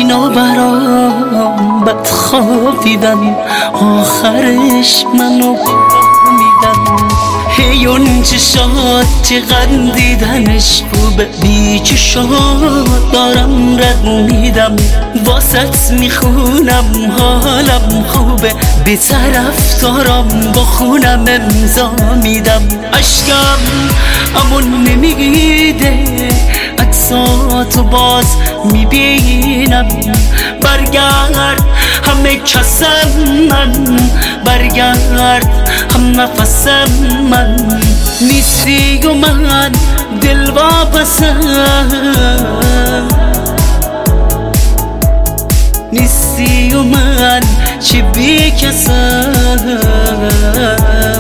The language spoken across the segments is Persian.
اینا برام بد خوابیدن، آخرش منو میدن. هی اون چشات چه قندیدنش خوبه، بی چشات دارم رد میدم. واسط میخونم حالم خوبه، به طرف دارم با خونم امضا میدم. عشقم امون نمیده، عکساتو باز میبینم. برگرد همه کسم من، برگرد هم نفسم من. نیستی و من دل واپسم، نیستی و من چه بی کسم.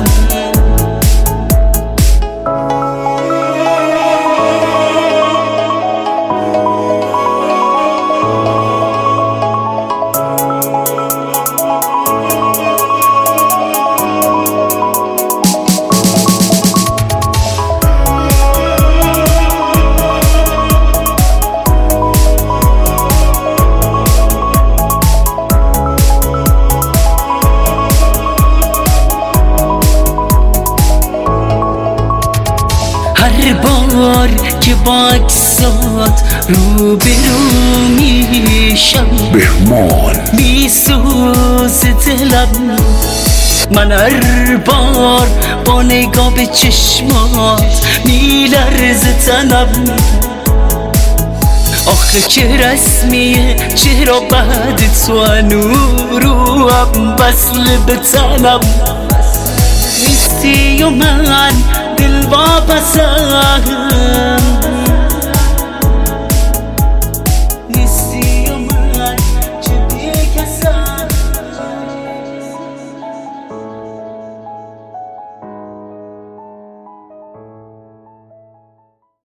هر بار که با عکسات روبرو میشم، بهمان میسوزه دلم. من هر بار با نگاه به چشمات میلرزه تنم. آخه که رسمیه چرا بعد تو هنو هم وصل به تنم. نیستی و من دل واپسم،